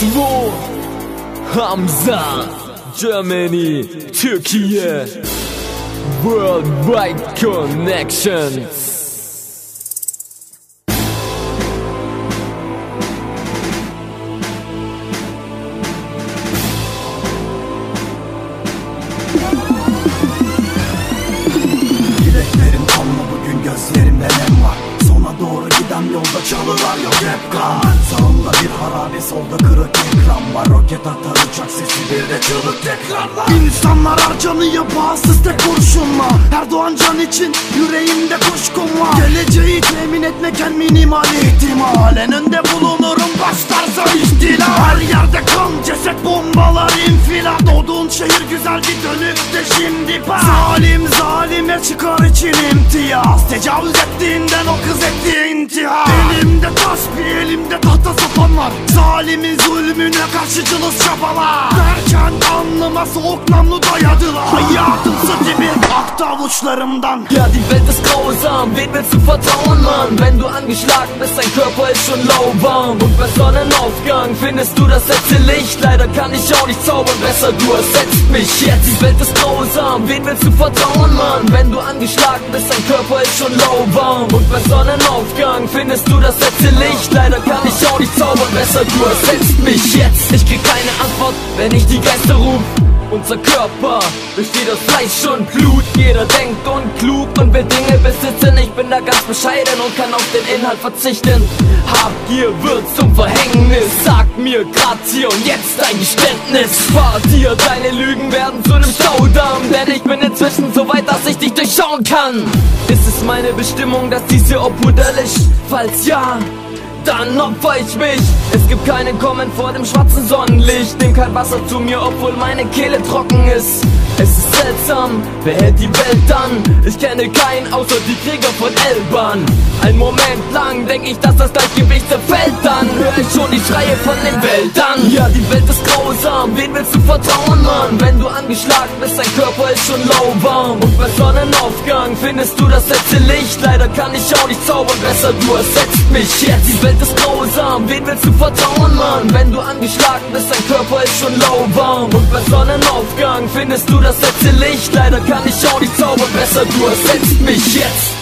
2 Hamza, Germany, Türkei, Worldwide Connections. Bileklerim kanlı bugün, gözlerimde nem var. Sona doğru giden yolda çalılar yok hep kan. Sağımda bir harabe, solda kırık ekran var. Roket atar uçak sesi, bir de çığlık tekrarlar. İnsanlar harcanıyor bağımsız tek kurşunla. Erdoğan can için yüreğimde kuşkum var. Geleceği temin etmek minimal ihtimal. En önde bulunurum başlarsa ihtilal. Her yerde kan, ceset, bombalar, infilak. Doğduğun şehir güzel bir dönüşte şimdi bak. Zalim zalime çıkar için imtiyaz. Tecavüz ettiğinden o kız etti intihar. Elimde taş, bir elimde tahta sapan var. Zalimin zulmüne karşı cılız çabalar. Derken alnıma soğuk namlu dayadılar. Hayatımsı gibi aktı avuçlarımdan. Ja, die Welt ist grausam, wen willst du vertrauen, Mann? Wenn du angeschlagen bist, dein Körper ist schon lauwarm. Und bei Sonnenaufgang findest du das letzte Licht. Leider kann ich auch nicht zaubern, besser du ersetzt mich jetzt. Die Welt ist grausam, wen willst du vertrauen, Mann? Wenn du angeschlagen bist, dein Körper ist schon lauwarm. Und bei Sonnenaufgang findest du das letzte Licht. Leider kann ich auch nicht zaubern, besser du ersetzt mich jetzt. Ich krieg keine Antwort, wenn ich die Geister ruf. Unser Körper besteht aus Fleisch und Blut. Jeder denkt unklug und will Dinge besitzen. Ich bin da ganz bescheiden und kann auf den Inhalt verzichten. Habgier wird zum Verhängnis. Sag mir grad hier und jetzt dein Geständnis. Spar dir, deine Lügen werden zu einem Staudamm. Denn ich bin inzwischen so weit, dass ich dich durchschauen kann. Ist es meine Bestimmung, dass dies hier Obhut erlischt? Falls ja, dann opfer ich mich. Es gibt keinen Kommen vor dem schwarzen Sonnenlicht. Nimm kein Wasser zu mir, obwohl meine Kehle trocken ist. Es ist seltsam, wer hält die Welt an? Ich kenne keinen außer die Krieger von Elban. Ein Moment lang denk ich, dass das Gleichgewicht zerfällt. Dann hör ich schon die Schreie von den Wäldern. Ja, die Welt ist grausam, wen willst du vertrauen, Mann? Wenn du angeschlagen bist, dein Körper ist schon lauwarm. Und bei Sonnenaufgang findest du das letzte Licht. Leider kann ich auch nicht zaubern, besser du ersetzt mich jetzt. Die Welt ist grausam, wen willst du vertrauen, Mann? Wenn du angeschlagen bist, dein Körper ist schon lauwarm. Und bei Sonnenaufgang findest du das letzte Licht. Leider kann ich auch nicht zaubern, besser du ersetzt mich jetzt.